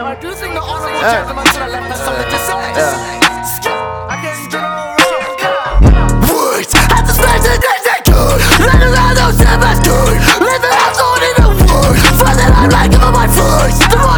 I do think the honorable gentleman to the left has something to say. I can't do no wrong. Words at the space and they good. Let around those seven good. Live it out on in the world. Find that I'm like on my first.